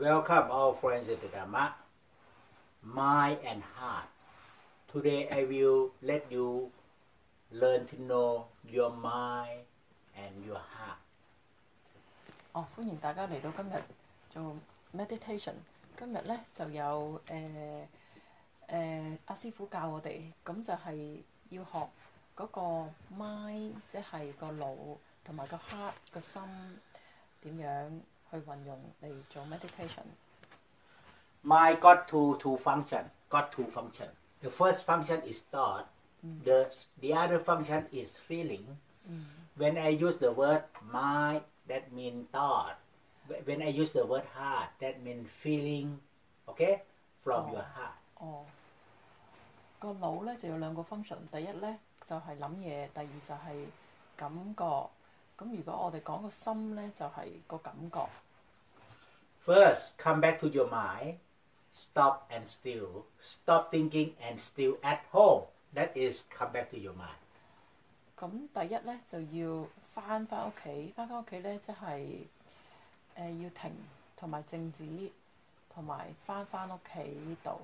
Welcome all friends into Dhamma, mind and heart. Today I will let you learn to know your mind and your heart. 歡迎大家嚟到今日做 meditation。今日咧就有阿師傅教我哋，咁就係要學嗰個 mind， 即係個腦同埋個 heart 個心點樣去運用嚟做 meditation。 Mind got two function. The first function is thought. The other function is feeling. When I use the word mind, that means thought. When I use the word heart, that means feeling. Okay, from your heart. 個腦咧就有兩個 function， 第一咧就係諗嘢，第二就係感覺。咁如果我哋講個心咧，就係個感覺。 First, come back to your mind. Stop and still. Stop thinking and still at home. That is come back to your mind. 咁第一咧就要翻屋企，翻屋企咧即係要停同埋靜止，同埋翻屋企度。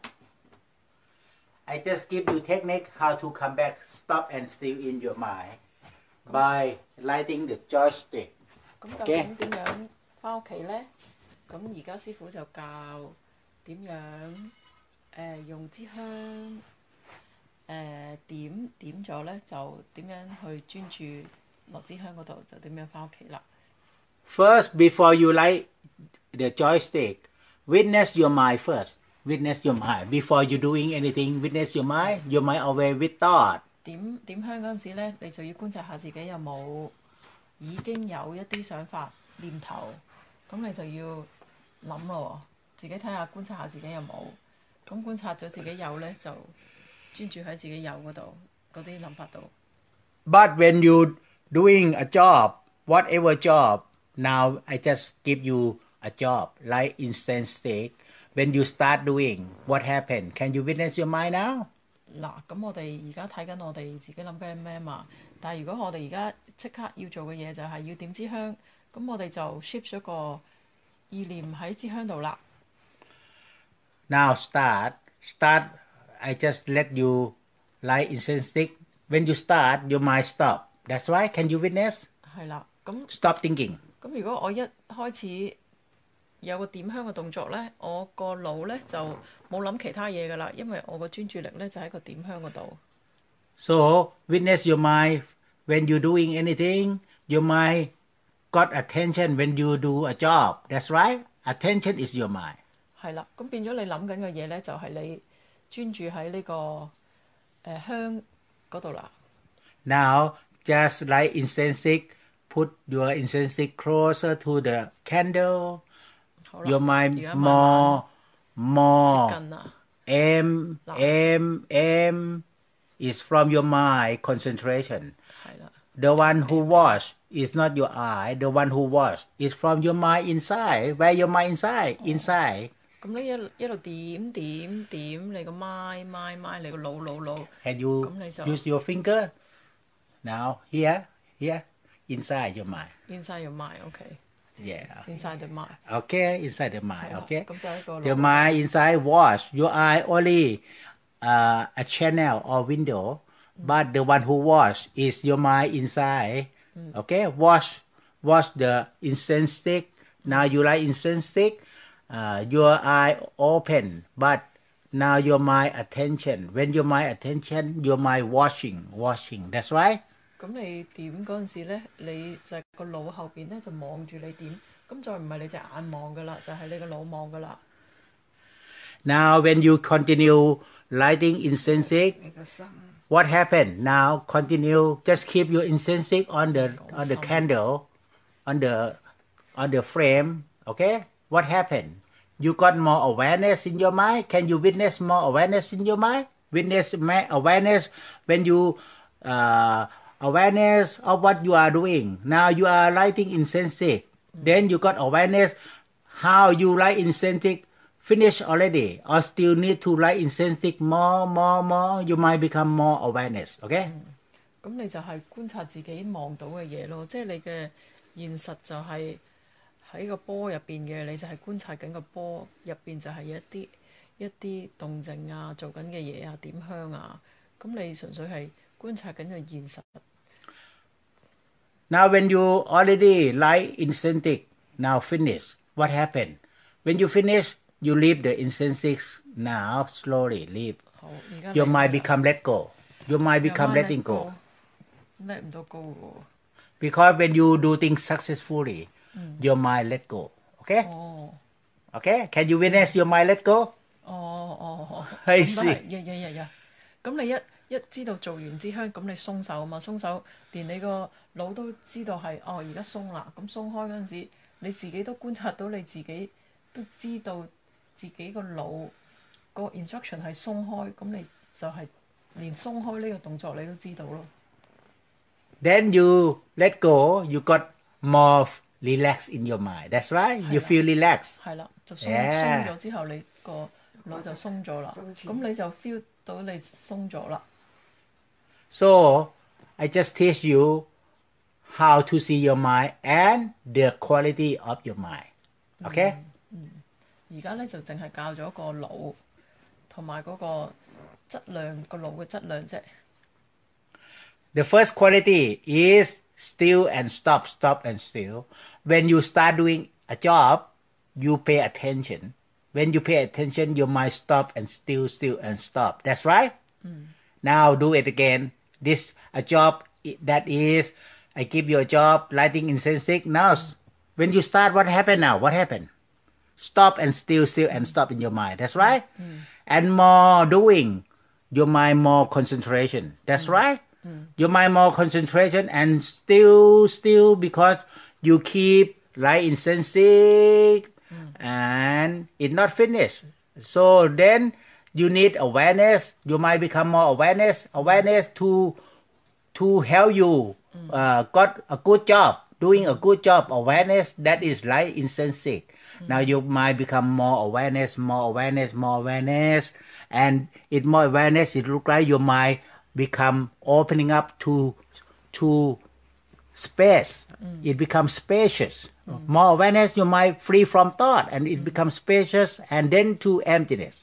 I just give you technique how to come back, stop and still in your mind by lighting the joystick. 咁究竟點樣翻屋企咧？咁而家師傅就教點樣用支香點咗咧，就點樣去專注落支香嗰度，就點樣翻屋企啦。 First, before you light the joystick, witness your mind first. Witness your mind. Before you doing anything, witness your mind. Your mind away with thought. 點香嗰陣時咧，你就要觀察下自己有冇已經有一啲想法念頭，咁你就要諗咯，自己睇下觀察下自己有冇。咁觀察咗自己有咧，就專注喺自己有嗰度嗰啲諗法度。 But when you doing a job, whatever job, now I just give you a job, like incense stick. When you start doing, what happened? Can you witness your mind now? 嗱，咁我哋而家睇緊我哋自己諗緊咩嘛？但係如果我哋而家即刻要做嘅嘢就係要點支香，咁我哋就 shift 咗個意念喺支香度啦。 Now start. I just let you light incense stick. When you start, your mind stop. That's right. Can you witness? 係啦，咁 Stop thinking. 咁如果我一開始有個點香嘅動作咧，我個腦咧就冇諗其他嘢噶啦，因為我個專注力咧就喺個點香嗰度。 So witness your mind when you're doing anything. Your mind got attention when you do a job. That's right. Attention is your mind. 係啦，咁變咗你諗緊嘅嘢咧，就係你專注喺呢個香嗰度啦。 Now just light incense stick. Put your incense stick closer to the candle. Your mind more 接近啦。 aim is from your mind concentration. 係啦。 The one who watch is not your eye. The one who watch is from your mind inside. Where your mind inside. 咁你一路點你個咪你個腦。 And you use your finger. Now here inside your mind. Inside your mind, okay. Yeah. Inside the mind. Okay, inside the mind. Okay. 咁就係一個 The mind inside watch. Your eye only a channel or window, but the one who watch is your mind inside. Okay. Watch the incense stick. Now you light incense stick. Your eye open, but now your mind attention. When your mind attention, your mind watching. That's right. 咁你點嗰陣時咧，你就個腦後邊咧就望住你點，咁再唔係你隻眼望噶啦，就係你個腦望噶啦。 Now when you continue lighting incense stick, what happened? Now continue. Just keep your incense stick on the candle, on the frame. Okay. What happened? You got more awareness in your mind. Can you witness more awareness in your mind? Witness awareness when you awareness of what you are doing. Now you are lighting incense stick. Then you got awareness how you light incense stick. Finish already, or still need to light incense stick more. You might become more awareness. Okay. 咁你就係觀察自己望到嘅嘢咯，即係你嘅現實就係喺個波入邊嘅，你就係觀察緊個波入邊就係一啲動靜啊，做緊嘅嘢啊，點香啊，咁你純粹係觀察緊個現實。 Now when you already light incense stick, now finish. What happened? When you finish, you leave the incense stick. Now slowly leave. 好，而家 Your 你 mind become let go. Your mind become letting go. let 唔到高嘅喎。 Because when you do things successfully, your mind let go. Okay? 哦 Okay? Can you witness your mind let go? 哦， I 咁都 see. 係，呀。咁你一知道做完支香，咁你鬆手啊嘛，鬆手連你個腦都知道係而家鬆啦。咁鬆開嗰陣時，你自己都觀察到你自己都知道自己個腦個 instruction 係鬆開，咁你就係連鬆開呢個動作你都知道咯。 Then you let go, you got more relaxed in your mind. That's right. You feel relaxed. 係啦，就鬆 Yeah. 咗之後，你個腦就鬆咗啦。咁你就 feel 到你鬆咗啦。 So I just teach you how to see your mind and the quality of your mind. Okay? 而家咧就淨係教咗個腦同埋嗰個質量，個腦嘅質量啫。 The first quality is still and stop, stop and still. When you start doing a job, you pay attention. When you pay attention, your mind stop and still, still and stop. That's right? Now do it again. This a job that is, I give you a job, lighting incense stick. Now, when you start, what happened now? What happened? Stop and still, still and stop in your mind. That's right? And more doing, your mind more concentration. That's right? Your mind more concentration and still because you keep light incense stick and it not finished. So then you need awareness. Your mind become more awareness to help you got a good job, doing a good job. Awareness that is light incense stick. Now your mind become more awareness, and it more awareness. It look like your mind become opening up to space. It becomes spacious. More awareness, your mind free from thought, and it becomes spacious, and then to emptiness.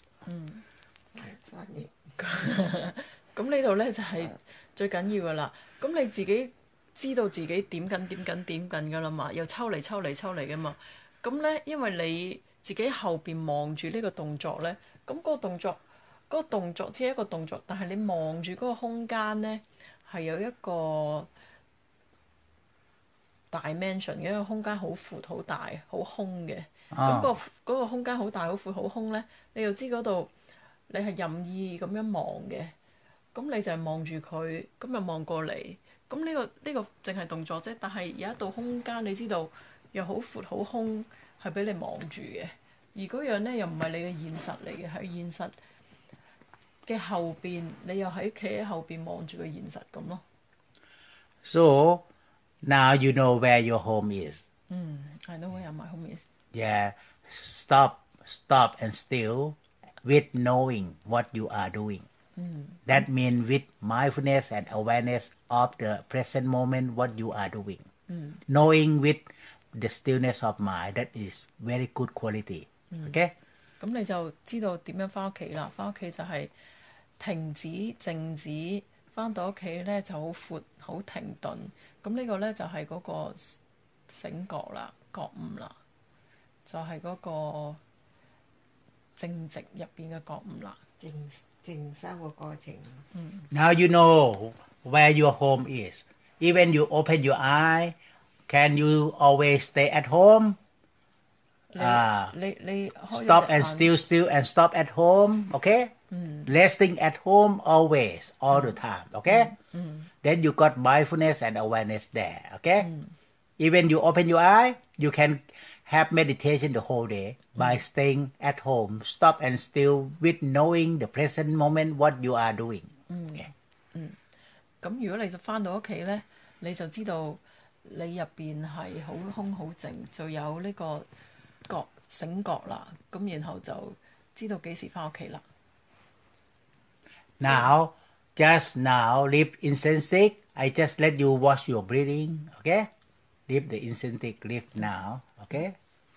咁呢度咧就係最緊要噶啦。咁你自己知道自己點緊噶啦嘛，又抽嚟噶嘛。咁咧，因為你自己後邊望住呢個動作咧，咁嗰個動作只係一個動作，但係你望住嗰個空間咧係有一個 dimension 嘅一個空間，好闊好大好空嘅。咁嗰個空間好大好闊好空咧，你又知嗰度你係任意咁樣望嘅。咁你就係望住佢，咁又望過嚟。咁呢個淨係動作啫，但係有一道空間你知道又好闊好空，係俾你望住嘅。而嗰樣咧又唔係你嘅現實嚟嘅，喺現實嘅後邊，你又企喺後邊望住個現實咁咯。 So now you know where your home is. I know where my home is. Yeah, stop and still with knowing what you are doing. That means with mindfulness and awareness of the present moment what you are doing. Knowing with the stillness of mind, that is very good quality. Okay? 咁你就知道點樣翻屋企啦。翻屋企就係停止靜止，翻到屋企咧就好闊好停頓。咁呢個咧就係嗰個醒覺啦、覺悟啦，就係嗰個正直入邊嘅覺悟啦。 靜修個過程。 Now you know where your home is. Even you open your eye, can you always stay at home? 你開咗 Stop 隻 and 眼 still and stop at home. Okay? Resting at home always, all the time. Okay? Then you got mindfulness and awareness there. Okay? Even you open your eye, you can have meditation the whole day by staying at home, stop and still with knowing the present moment what you are doing. Okay. 咁如果你就翻到屋企咧，你就知道你入邊係好空好靜，就有呢個醒覺啦。咁然後就知道幾時翻屋企啦。 Now, just now, leave incense stick. I just let you watch your breathing. Okay? leave the incentive, leave now. Okay.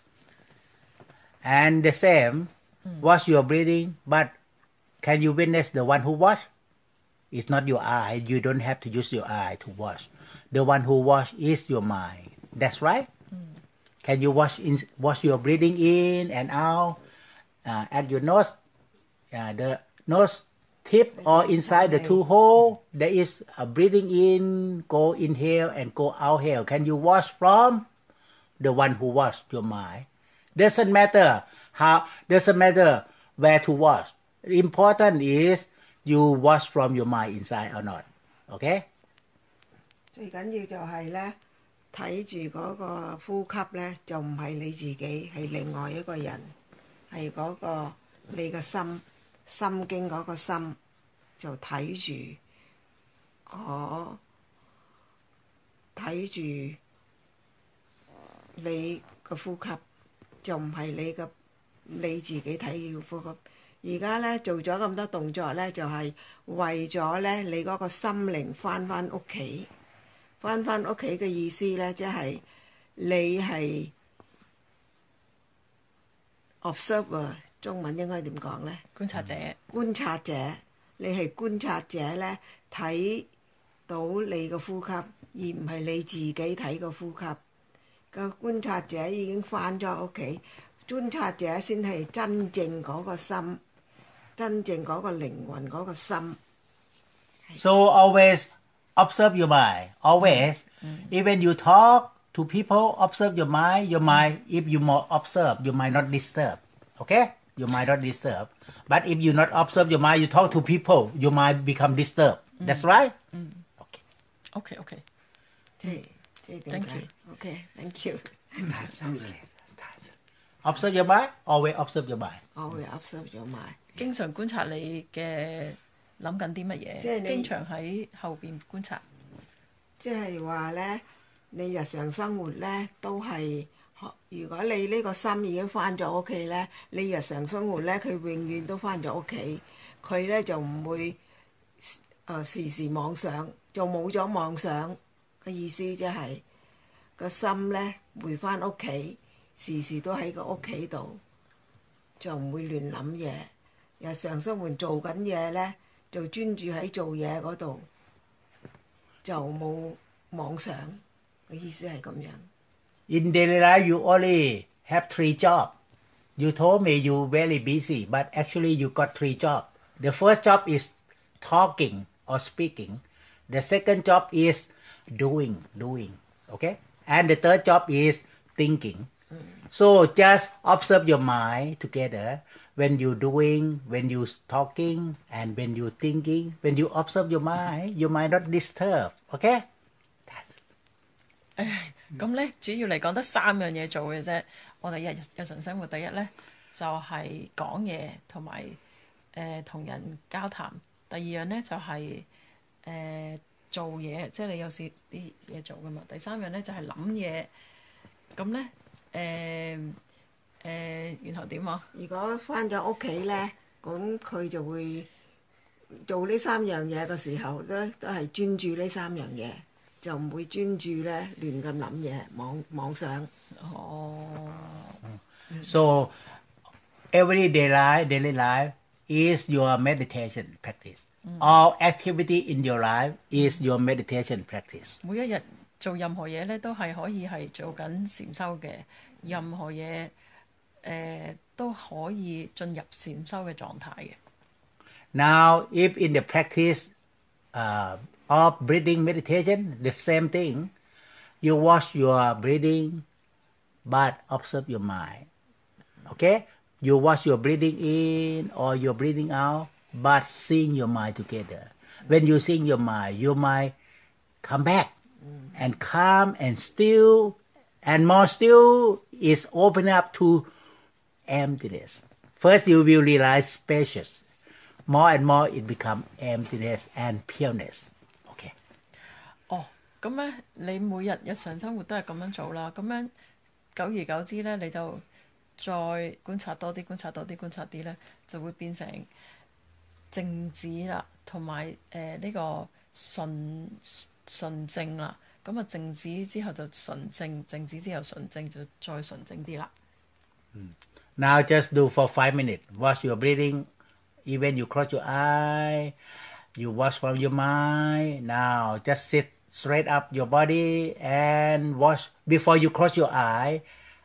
And the same, wash your breathing, but can you witness the one who wash? It's not your eye. You don't have to use your eye to wash. The one who wash is your mind. That's right. Can you wash your breathing in and out at your nose? The nose tip or inside the two hole, there is a breathing in, go inhale and go outhale. Can you wash from the one who wash your mind? Doesn't matter where to wash. Important is you wash from your mind inside or not. Okay? 最緊要就係咧，睇住嗰個呼吸咧，就唔係你自己，係另外一個人，係嗰個你個心經嗰個心，就睇住你個呼吸，就唔係你自己睇要呼吸。而家咧做咗咁多動作咧，就係為咗咧你嗰個心靈翻屋企。翻屋企嘅意思咧，即係你係 observer， 中文應該點講咧？ 觀察者。 觀察者，你係觀察者咧，睇到你個呼吸，而唔係你自己睇個呼吸。個觀察者已經翻咗屋企，觀察者先係真正嗰個心，真正嗰個靈魂嗰個心。 So always observe your mind. Always. Even you talk to people, observe your mind. Your mind, if you more observe, your mind not disturb. Okay? Your mind not disturb. But if you not observe your mind, you talk to people, your mind become disturbed. That's right? Okay. Okay. 即係點解 ？OK, thank you. Observe your mind. Always observe your mind. Always observe your mind. 經常觀察你嘅諗緊啲乜嘢， 即係你經常喺後邊觀察。 即係話咧，你日常生活咧都係，如果你呢個心已經翻咗屋企咧，你日常生活咧佢永遠都翻咗屋企，佢咧就唔會時時妄想，就冇咗妄想嘅意思，即係個心咧回翻屋企，時時都喺個屋企度，就唔會亂諗嘢。日常生活做緊嘢咧，就專注喺做嘢嗰度，就冇妄想嘅意思係咁樣。 In daily life, you only have 3 jobs. You told me you very busy, but actually you got 3 jobs. The first job is talking or speaking. The second job is doing. Okay? And the third job is thinking. So just observe your mind together. When you're doing, when you're talking, and when you're thinking, when you observe your mind not disturb. Okay? That's 咁咧，主要嚟講得3樣嘢做嘅啫。我哋日常生活第一咧就係講嘢同埋同人交談。第二樣咧就係做嘢，即係你有時啲嘢做噶嘛。第三樣咧就係諗嘢。咁咧然後點啊？ 如果翻咗屋企咧，咁佢就會做呢3樣嘢嘅時候咧，都係專注呢3樣嘢，就唔會專注咧亂咁諗嘢，妄想。 So everyday daily life is your meditation practice. All activity in your life is your meditation practice. 每一日做任何嘢咧，都係可以係做緊禪修嘅。任何嘢都可以進入禪修嘅狀態嘅。 Now, if in the practice of breathing meditation, the same thing, you watch your breathing, but observe your mind. Okay? You watch your breathing in or your breathing out, but seeing your mind together. When you seeing your mind come back and calm and still, and more still is open up to emptiness. First, you will realize spacious. More and more, it become emptiness and pureness. Okay. 咁咧，你每日日常生活都係咁樣做啦。咁樣久而久之咧，你就再觀察多啲，觀察多啲，觀察啲咧，就會變成靜止啦，同埋呢個純正啦。 咁啊靜止之後就純正，靜止之後純正就再純正啲啦。 Now just do for 5 minutes. Watch your breathing. Even you close your eye, you watch from your mind. Now just sit straight up your body and watch. Before you close your eye,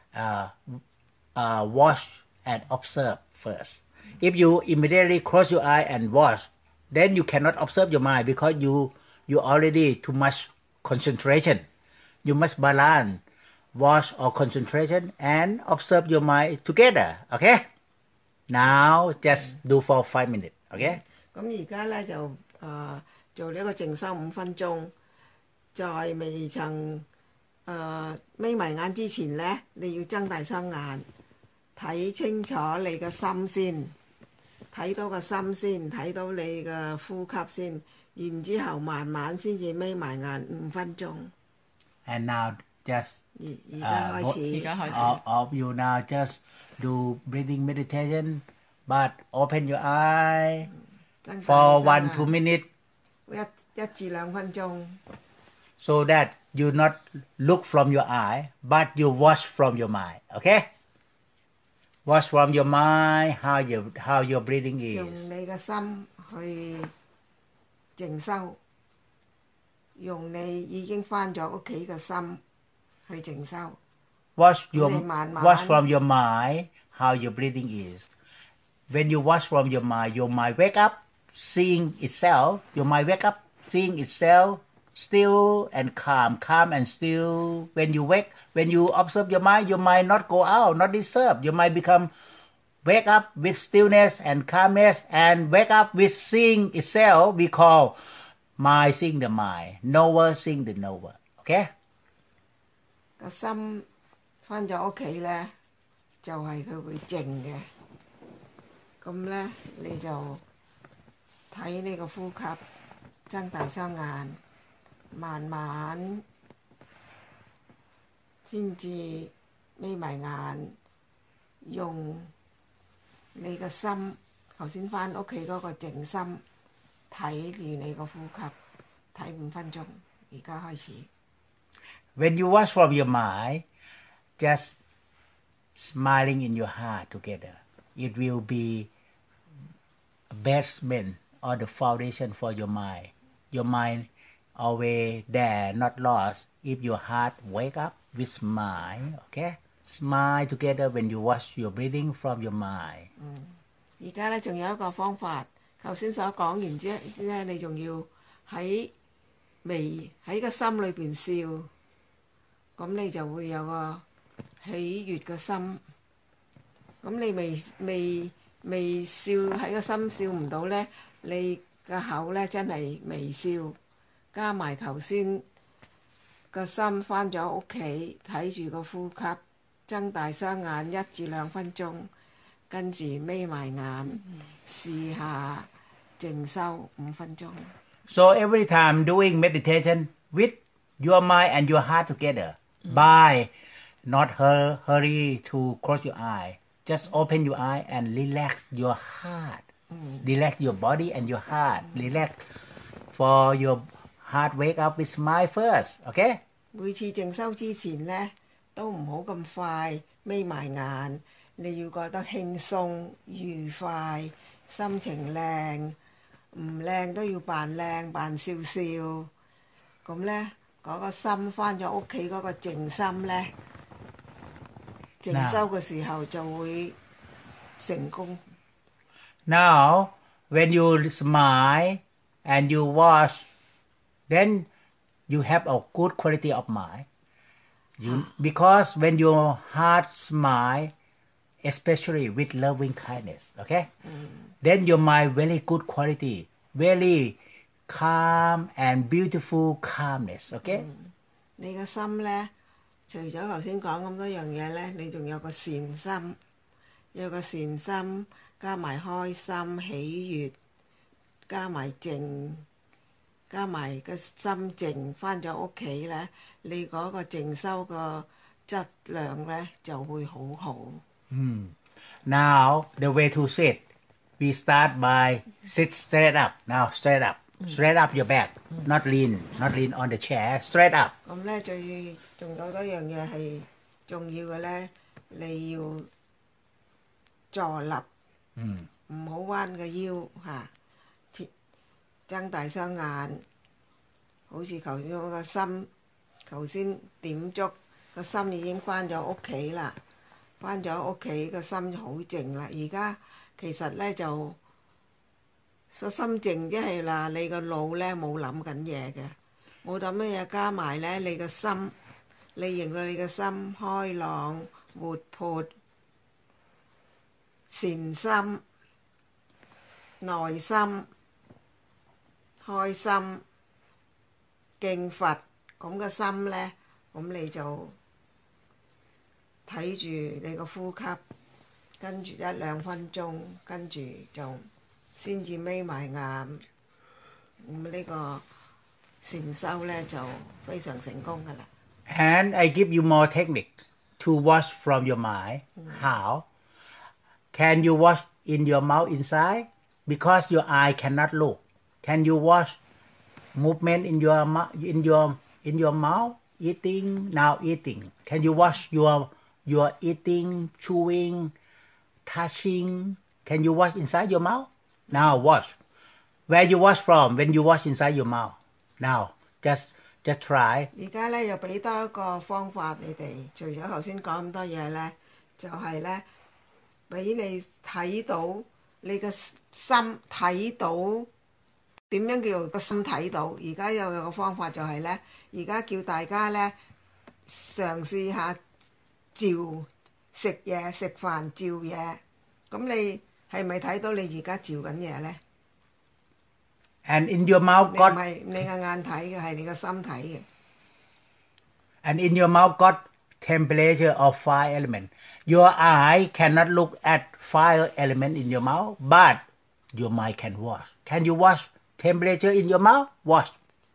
watch and observe first. If you immediately close your eye and watch, then you cannot observe your mind because you already too much concentration. You must balance watch or concentration and observe your mind together. Okay? Now just do for 5 minutes. Okay? 咁而家咧就做呢個靜修5分鐘，在未曾眯埋眼之前咧，你要睜大雙眼，睇清楚你嘅心先，睇到個心先，睇到你嘅呼吸先，然之後慢慢先至眯埋眼5分鐘。 And now just 而家開始， 而家開始。 all of you now just do breathing meditation, but open your eye 睜大 for 雙 1-2 眼 minutes 1至2分鐘。 so that you not look from your eye, but you watch from your mind. Okay? Watch from your mind how your breathing 用 is. 你嘅心去靜修，用你已經返咗屋企嘅心去靜修。 Watch 咁你慢慢 watch from your mind how your breathing is. When you watch from your mind wake up seeing itself. Your mind wake up seeing itself still and calm and still. When you observe your mind not go out, not disturb. Your mind become wake up with stillness and calmness and wake up with seeing itself. We call mind seeing the mind, knower seeing the knower. Okay? 個心返咗屋企咧，就係佢會靜嘅。咁咧，你就睇呢個呼吸，睜大雙眼，慢慢先至眯埋眼，用你個心頭先返屋企嗰個靜心睇住你個呼吸，睇5分鐘。而家開始。 When you watch from your mind, just smiling in your heart together. It will be a basement or the foundation for your mind. Your mind always there, not lost. If your heart wake up with smile, okay? Smile together when you watch your breathing from your mind. 而家咧仲有一個方法，頭先所講完之後咧，你仲要喺個心裏邊笑，咁你就會有個喜悅嘅心。咁你未笑喺個心笑唔到咧，你個口咧真係微笑，加埋頭先個心返咗屋企，睇住個呼吸，睜大雙眼1至2分鐘，跟住眯埋眼，試下靜修5分鐘。 So every time doing meditation with your mind and your heart together, by not hurry to close your eye, just open your eye and relax your heart. Relax your body and your heart. Relax for your heart wake up with smile first. Okay? 每次靜修之前呢，都唔好咁快眯埋眼，你要覺得輕鬆愉快，心情靚，唔靚都要扮靚扮笑笑。咁呢，嗰個心返咗屋企嗰個靜心呢，靜修嘅時候就會成功。 Now, when you smile and you watch, then you have a good quality of mind. Because when your heart smile, especially with loving kindness, okay? Then your mind very good quality, very calm and beautiful calmness, okay? 你個心呢，除咗頭先講咁多樣嘢呢，你仲有個善心，有個善心加埋開心喜悅，加埋靜，加埋個心靜，返咗屋企呢，你嗰個靜修個質量呢就會好好。 Now, the way to sit, we start by sit straight up. Now, straight up. straight up your back, not lean on the chair, straight up. 咁咧仲有多樣嘢係重要嘅咧，你要坐立，唔好彎個腰嚇，睜大雙眼，好似頭先我個心，頭先點足個心已經翻咗屋企啦，翻咗屋企個心好靜啦。而家其實咧就個心靜，即係嗱，你個腦咧冇諗緊嘢嘅，冇諗乜嘢，加埋咧你個心，你令到你個心開朗、活潑、善心、內心、開心、敬佛，咁個心咧，咁你就睇住你個呼吸，跟住1-2分鐘，跟住就先至眯埋眼，咁呢個禪修咧就非常成功噶啦。 And I give you more technique to wash from your mind. How? Can you wash in your mouth inside? Because your eye cannot look. Can you wash movement in your mouth? Eating, now eating. Can you wash your eating, chewing, touching? Can you wash inside your mouth? Now wash. Where you wash from when you wash inside your mouth? Now, just try. 而家咧又俾多一個方法你哋，除咗頭先講咁多嘢咧，就係咧俾你睇到你個心睇到點樣叫做個心睇到。而家又有個方法就係咧，而家叫大家咧嘗試下照食嘢食飯照嘢，咁你係咪睇到你而家照緊嘢咧？ And in your mouth 你唔 got 係你個眼睇嘅，係你個心睇嘅。 and in your mouth got temperature of fire element. Your eye cannot look at fire element in your mouth, but your mind can wash. Can you wash temperature in your mouth? Wash.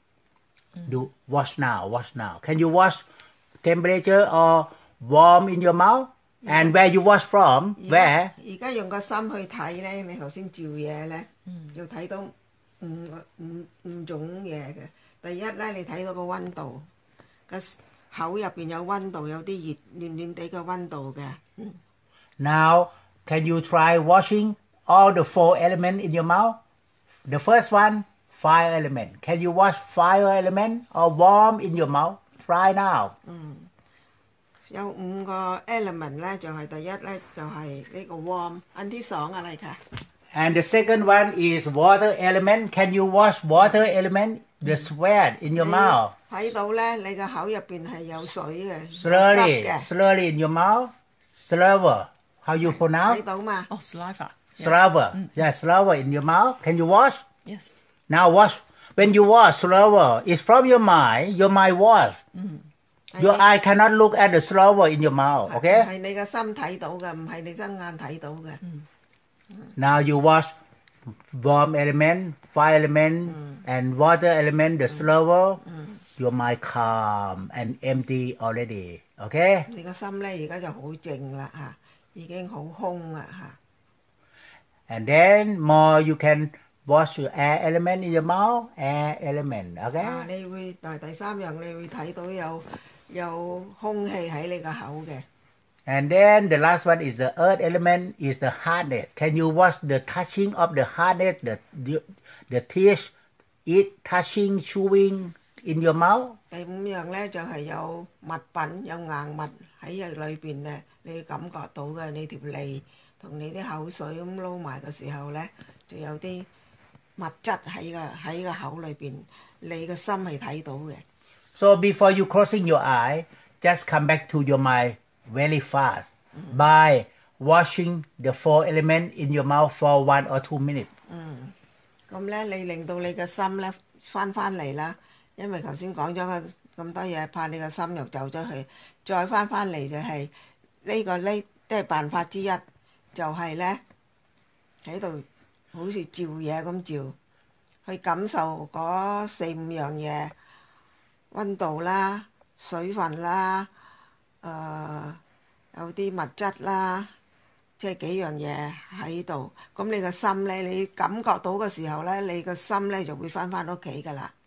Do wash now. Can you wash temperature or warm in your mouth? And where you wash from? Where? 而家用個心去睇咧，你頭先照嘢咧，要睇到五種嘢嘅。第一咧，你睇到個溫度，個口入邊有溫度，有啲暖暖地嘅溫度嘅。 Now, can you try washing all the 4 elements in your mouth? The first one, fire element. Can you wash fire element or warm in your mouth? Try now. 有5個 element 咧，就係第一咧就係呢個 warm， อันที่2อะไรคะ And the second one is water element. Can you wash water element? The sweat in your mouth. 睇到咧，你個口入邊係有水嘅，濕嘅， Slowly in your mouth. Slower. How you 睇 pronounce? 到嘛？ 哦 saliva Slower. Yeah, slower in your mouth. Can you wash? yes Now wash. When you wash slower, it's from your mind. Your mind wash. Your eye cannot look at the slower in your mouth. Okay? 係你個心睇到嘅，唔係你隻眼睇到嘅。 Now you wash warm element, fire element, and water element, the slower. Your mind calm and empty already. Okay? 你個心咧而家就好靜啦嚇，已經好空啦嚇。 And then more you can wash your air element in your mouth, air element. Okay? 你會第三樣，你會睇到有空氣喺你個口嘅。 And then the last one is the earth element, is the hardness. Can you wash the touching of the hardness, the teeth, eat, touching, chewing in your mouth? 第5樣咧就係有物品有硬物喺裏邊咧，你感覺到嘅，你條脷同你啲口水咁撈埋嘅時候咧，就有啲物質喺個口裏邊，你個心係睇到嘅。 So before you closing your eye, just come back to your mind very fast by washing the 4 elements in your mouth for 1 or 2 minutes. 咁咧，你令到你個心咧翻嚟啦，因為頭先講咗咁多嘢，怕你個心又走咗去，再翻嚟就係呢都係辦法之一，就係咧喺度好似照嘢咁照，去感受嗰4-5樣嘢，溫度啦、水分啦、有啲物質啦、 即係幾樣嘢喺度。咁你個心咧，你感覺到嘅時候咧，你個心咧就會翻屋企㗎啦。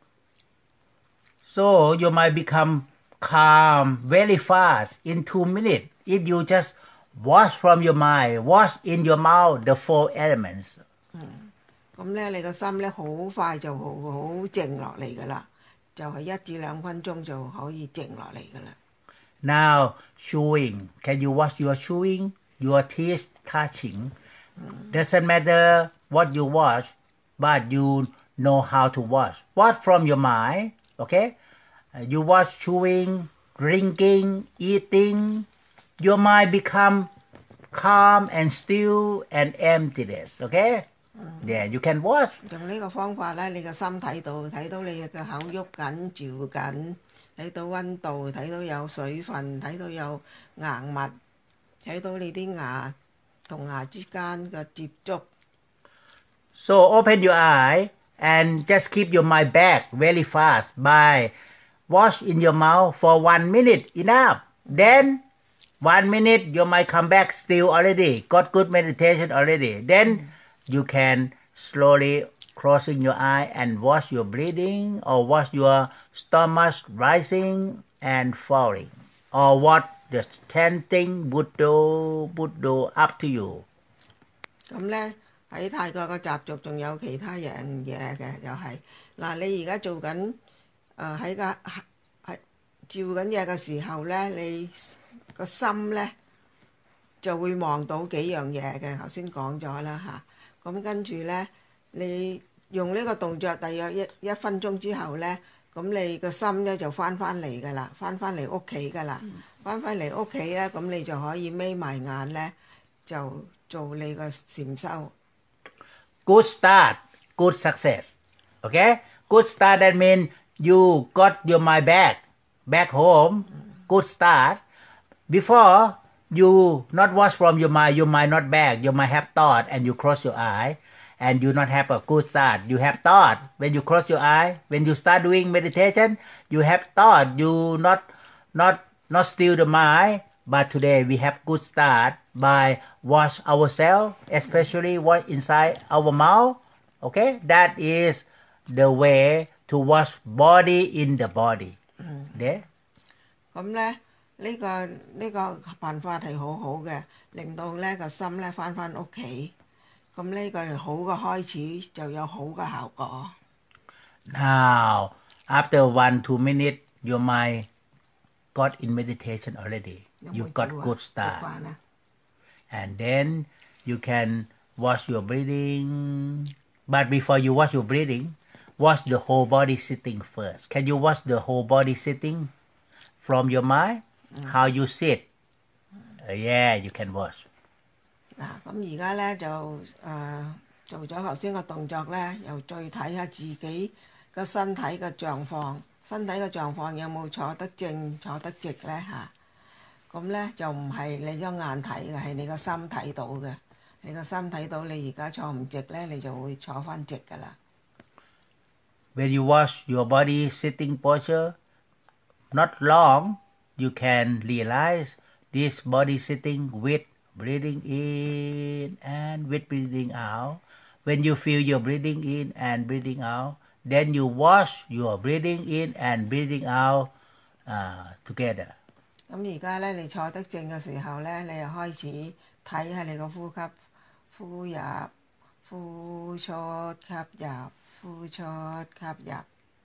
So you might become calm very fast in 2 minutes if you just wash from your mind, wash in your mouth the 4 elements. 咁咧，你個心咧好快就好靜落嚟㗎啦，就係1至2分鐘就可以靜落嚟㗎啦。 Now, chewing. Can you wash your chewing? Your teeth touching. Doesn't matter what you wash, but you know how to wash. Wash from your mind, okay? You wash chewing, drinking, eating. Your mind become calm and still and emptiness, okay? Yeah, you can wash. 用呢個方法咧，你個心睇到你個口喐緊、嚼緊，睇到溫度，睇到有水分，睇到有硬物，睇到你啲牙同牙之間嘅接觸。 So open your eye and just keep your mind back very fast by wash in your mouth for 1 minute enough. Then 1 minute your mind come back still already. Got good meditation already. Then you can slowly closing your eye and watch your breathing or watch your stomach rising and falling. Or what the chanting Buddha up to you. 咁咧喺泰國嘅習俗仲有其他樣嘢嘅，又係嗱，你而家做緊喺個係照緊嘢嘅時候咧，你個心咧就會望到幾樣嘢嘅，頭先講咗啦嚇。咁跟住咧，你用呢個動作大約一分鐘之後咧，咁你個心咧就翻嚟㗎啦，翻嚟屋企㗎啦，翻嚟屋企咧，咁你就可以眯埋眼咧，就做你個禪修。 Good start, good success. Okay? Good start that means you got your mind back home. Good start. Before you not watch from your mind not back, your mind have thought and you close your eye and you not have a good start. You have thought when you close your eye, when you start doing meditation, you have thought, you not still the mind, but today we have good start by wash ourselves, especially what inside our mouth. Okay? That is the way to wash body in the body. Yeah? 咁咧呢個辦法係好好嘅，令到咧個心咧翻屋企。咁呢個係好嘅開始，就有好嘅效果。 Now, after 1-2 minutes, your mind got in meditation already. You got good start. And then you can watch your breathing. But before you watch your breathing, watch the whole body sitting first. Can you watch the whole body sitting from your mind? How you sit? Yeah, you can watch. 嗱，咁而家咧就做咗頭先個動作咧，又再睇下自己個身體嘅狀況，有冇坐得正、坐得直咧嚇？咁咧就唔係你隻眼睇嘅，係你個心睇到嘅。你個心睇到你而家坐唔直咧，你就會坐翻直㗎啦。 When you watch your body sitting posture, not long, you can realize this body sitting with breathing in and with breathing out. When you feel your breathing in and breathing out, then you watch your breathing in and breathing out together. 咁而家咧，你坐得正嘅時候咧，你又開始睇下你個呼吸，呼入、呼出、吸入、呼出、吸入。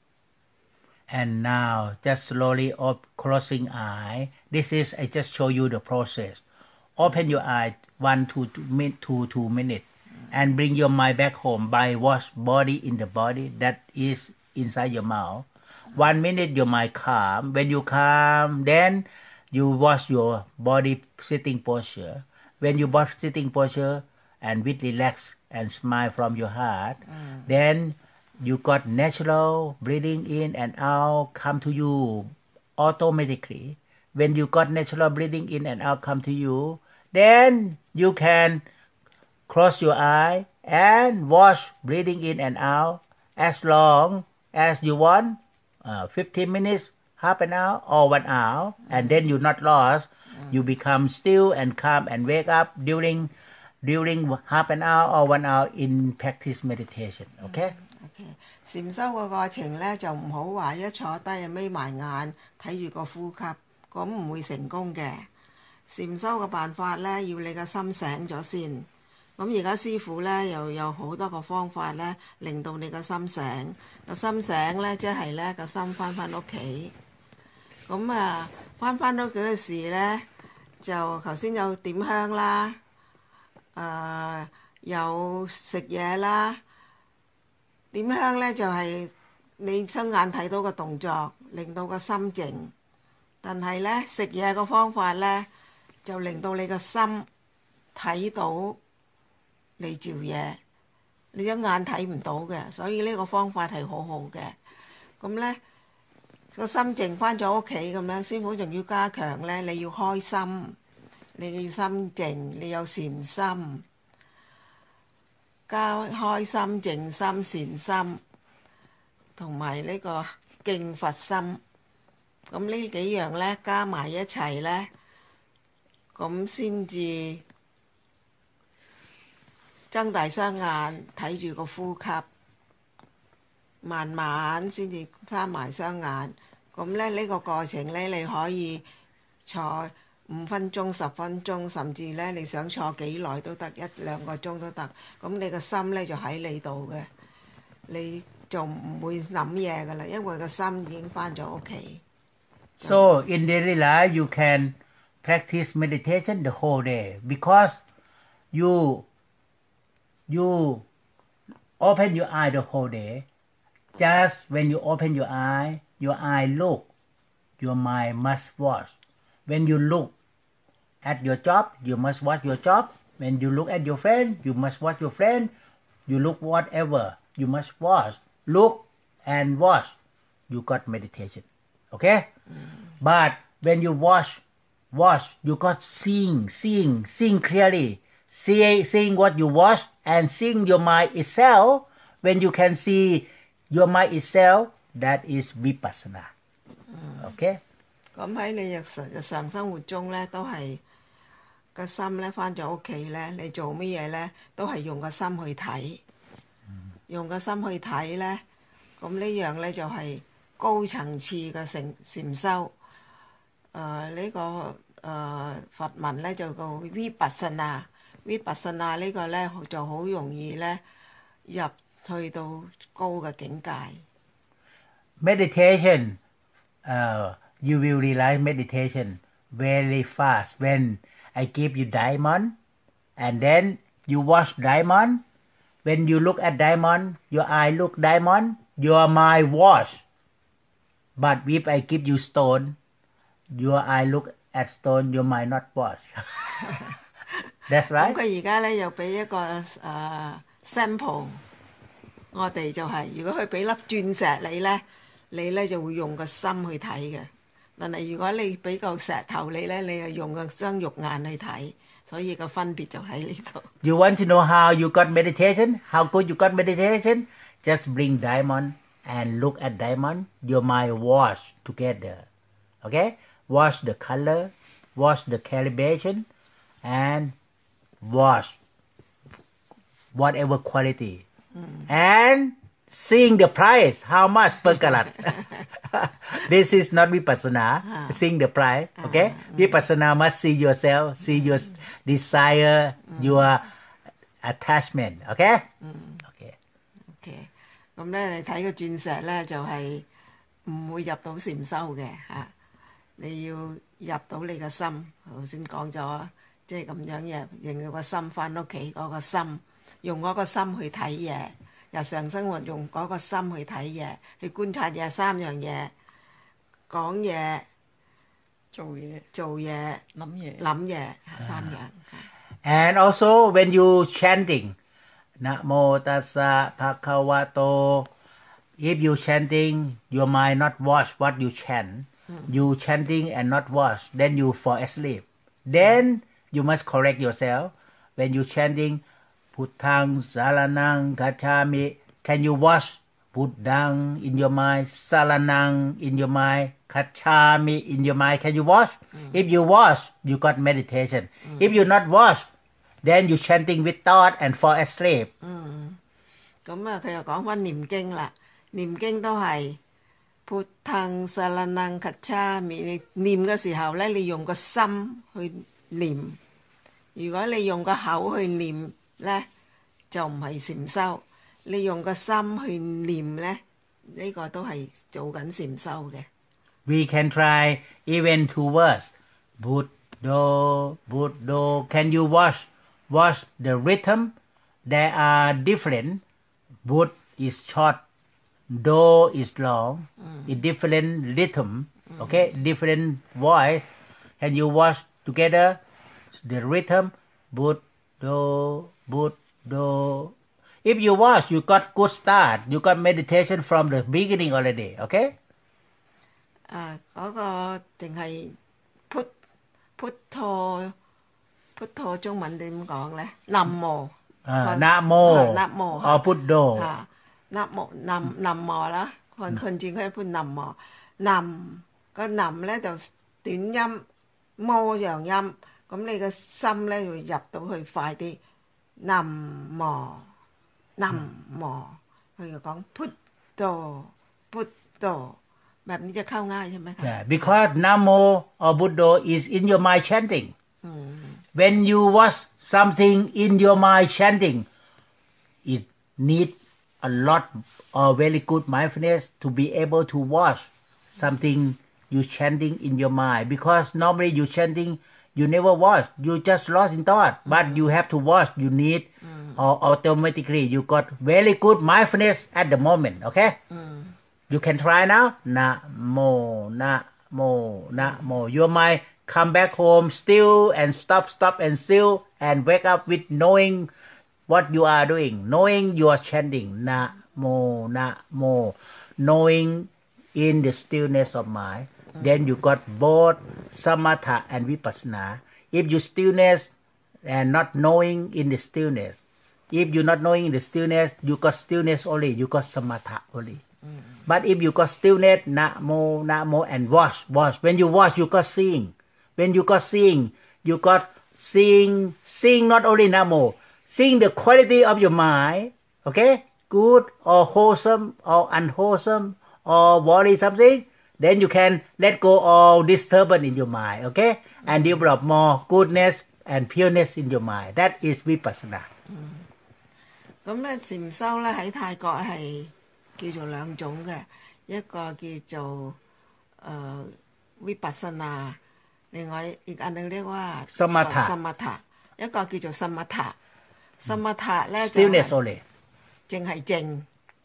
And now, just slowly closing eye. This is, I just show you the process. Open your eye 1 to 2 minutes and bring your mind back home by wash body in the body that is inside your mouth. 1 minute your mind calm. When you calm, then you wash your body sitting posture. When you wash sitting posture and with relax and smile from your heart, then you got natural breathing in and out come to you automatically. When you got natural breathing in and out come to you, then you can close your eye and watch breathing in and out as long as you want, 15 minutes, half an hour or 1 hour, and then you not lost. you become still and calm and wake up during half an hour or 1 hour in practice meditation. Okay? OK， 禪修個過程咧就唔好話一坐低就眯埋眼睇住個呼吸，咁唔會成功嘅。禪修嘅辦法咧要你個心醒咗先。咁而家師傅咧又有好多個方法咧，令到你個心醒。個心醒咧，即係咧個心翻屋企。咁啊，翻屋企嘅時咧，就頭先有點香啦，有食嘢啦。點香咧就係你親眼睇到個動作，令到個心靜。但係咧食嘢個方法咧，就令到你個心睇到你照嘢，你一眼睇唔到嘅，所以呢個方法係好好嘅。咁咧個心靜翻咗屋企咁樣，師傅仲要加強咧，你要開心，你要心靜，你有善心。加開心、靜心、善心，同埋呢個敬佛心，咁呢幾樣咧加埋一齊咧，咁先至睜大雙眼睇住個呼吸，慢慢先至閂埋雙眼。咁咧呢個過程咧，你可以坐5分鐘、10分鐘，甚至咧你想坐幾耐都得，1-2個鐘都得。咁你個心咧就喺你度嘅，你就唔會諗嘢噶啦，因為個心已經翻咗屋企。 So in daily life, you can practice meditation the whole day because you open your eye the whole day. Just when you open your eye look, your mind must watch. When you look at your job, you must watch your job. When you look at your friend, you must watch your friend. You look whatever, you must watch. Look and watch. You got meditation. Okay? But when you watch, you got seeing clearly. Seeing what you watch and seeing your mind itself. When you can see your mind itself, that is vipassana. Okay? 咁喺你日常生活中咧，都係個心咧翻咗屋企咧，你做乜嘢咧，都係用個心去睇，用個心去睇咧，咁呢樣咧就係高層次嘅禪修。呢個佛文咧就叫 vipassana。vipassana 呢個咧就好容易咧入去到高嘅境界。 Meditation, you will realize meditation very fast when I give you diamond and then you watch diamond. When you look at diamond, your eye look diamond, your mind watch. But if I give you stone, your eye look at stone, your mind not watch. That's right. 咁佢而家咧又俾一個sample， 我哋就係、如果佢俾粒鑽石你咧就會用個心去睇嘅。但係如果你俾嚿石頭你咧，你係用個雙肉眼去睇，所以個分別就喺呢度。 You want to know how you got meditation? How good you got meditation? Just bring diamond and look at diamond. Your mind watch together. Okay? Watch the color, watch the calibration, and watch whatever quality. And seeing the price, how much per carat. This is not vipassana, seeing the price. Okay? Vipassana must see yourself, see your desire, your attachment. Okay? Okay. OK， 咁咧你睇個鑽石咧就係唔會入到禪修嘅嚇，你要入到你個心。頭先講咗，即係咁樣嘅，令到個心翻屋企嗰個心，用嗰個心去睇嘢。日常生活用嗰個心去睇嘢，去觀察嘢，3樣嘢：講嘢、 做嘢、 諗嘢，3樣。 And also when you chanting, Namo Tassa Bhagavato, if you chanting, your mind not watch what you chant. You chanting and not watch, then you fall asleep. Then you must correct yourself. When you chanting, Puttang Saranang Gacchami, can you watch Buddhang in your mind, Saranang in your mind, Kachami in your mind. Can you wash? If you wash, you got meditation. If you not wash, then you chanting with thought and fall asleep. 咁啊，佢又講翻念經啦。念經都係พุทธังสรณังคัจฉามิ。你念嘅時候咧，你用個心去念。如果你用個口去念咧，就唔係禪修。你用個心去念咧，呢個都係做緊禪修嘅。 We can try even 2 words. Buddho, Buddho. Can you watch the rhythm? They are different. Bud is short, Do is long. It's different rhythm. Okay, different voice. Can you watch together the rhythm? Buddho, Buddho. If you watch, you got good start. You got meditation from the beginning already. Okay? 嗰個淨係พุทโธ中文點講咧？南無。 นะโมนะโม or พุทโธนะโม南無啦，คนจีน佢พูด南無，個南咧就短音，摩陽音，咁你個心咧會入到去快啲。南無，佢就講พุทโธ，แบบนี้จะเข้าง่ายใช่ไหมคะ Yeah, because Namo or Buddha is in your mind chanting. When you watch something in your mind chanting, it need a lot of very good mindfulness to be able to watch something you chanting in your mind. Because normally you chanting, you never watch, you just lost in thought. But you have to watch, you need, or automatically you got very good mindfulness at the moment. Okay? You can try now. Namo, Namo, Namo. Your mind come back home still and stop and still and wake up with knowing what you are doing, knowing you are chanting Namo, Namo, knowing in the stillness of mind. Then you got both samatha and vipassana. If you stillness and not knowing in the stillness, if you not knowing in the stillness, you got stillness only, you got samatha only. But if you got stillness, Namo, and watch. When you watch, you got seeing. When you got seeing, you got seeing not only Namo, seeing the quality of your mind, okay? Good or wholesome or unwholesome or worry something, then you can let go all disturbance in your mind, okay? And develop more goodness and pureness in your mind. That is vipassana. 咁咧禪修咧喺泰國係叫做兩種嘅，一個叫做vipassana，另外อีกอันนึงเรียกว่า samatha， 一個叫做 samatha 咧就係淨係靜，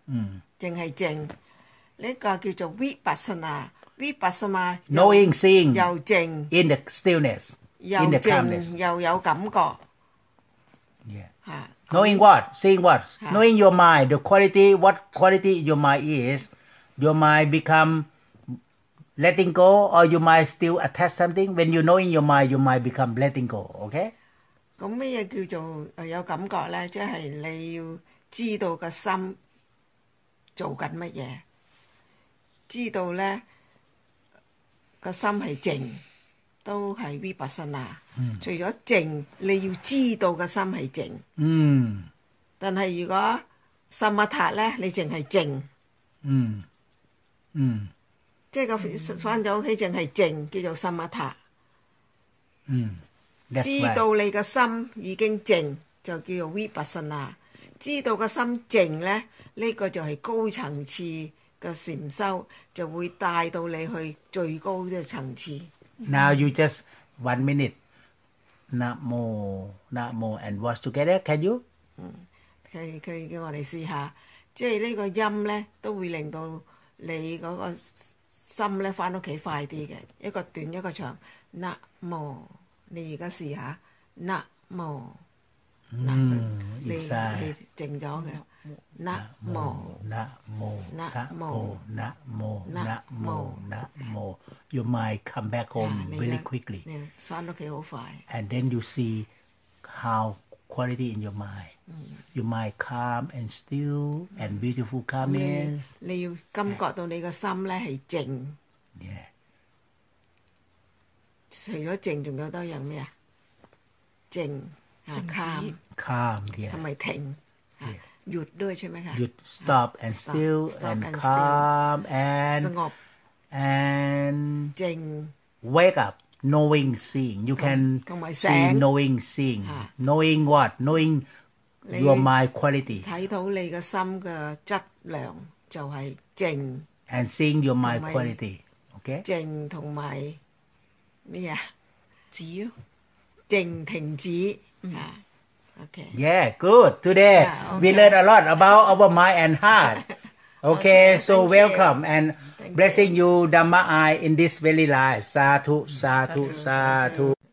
呢個叫做 vipassana knowing seeing 又靜 in the stillness 又 in the 靜 calmness 又有感覺 yeah. Knowing what? Seeing what? Knowing your mind, the quality, what quality your mind is, your mind become letting go or you might still attach something. When you know in your mind become letting go, okay? 咁咩嘢叫做有感覺咧？即係你要知道個心做緊乜嘢，知道咧個心係靜，都係 vipassana。除咗靜，你要知道個心係靜。但係如果 samatha 咧，你淨係靜。即係個返咗屋企淨係靜，叫做 samatha。知道你個心已經靜，就叫做 vipassana。知道個心靜咧，呢個就係高層次嘅禪修，就會帶到你去最高嘅層次。 Now you just 1 minute. Namo, and watch together. Can you? 佢叫我哋試下，即係呢個音咧都會令到你嗰個心咧返屋企快啲嘅，一個短一個長。Namo，你而家試下 Namo， 你靜咗嘅。Namo， Your mind come back home very quickly. 返屋企好快。 And then you see how quality in your mind. Your mind calm and still and beautiful calmness. 你要感覺到你個心咧係靜。 Yeah. 除咗靜，仲有多樣咩啊？靜啊 calm Calm, yeah. 同埋停啊，หยุดด้วยใช่ไหมคะ You stop and still Stop and and calm ส and งบ and 靜 wake up knowing seeing. You can 同埋 see 醒 knowing seeing. Knowing what? Knowing your mind quality 睇到你個心嘅質量就係靜 and seeing your mind 同埋 quality. Okay? 靜同埋咩啊？ 止咯， 靜停止啊。OK。 Yeah, good. Today Yeah, we learned a lot about our mind and heart. Okay, so thank you. welcome and Thank blessing you Dhamma I in this very life. Sadhu, sadhu, sadhu.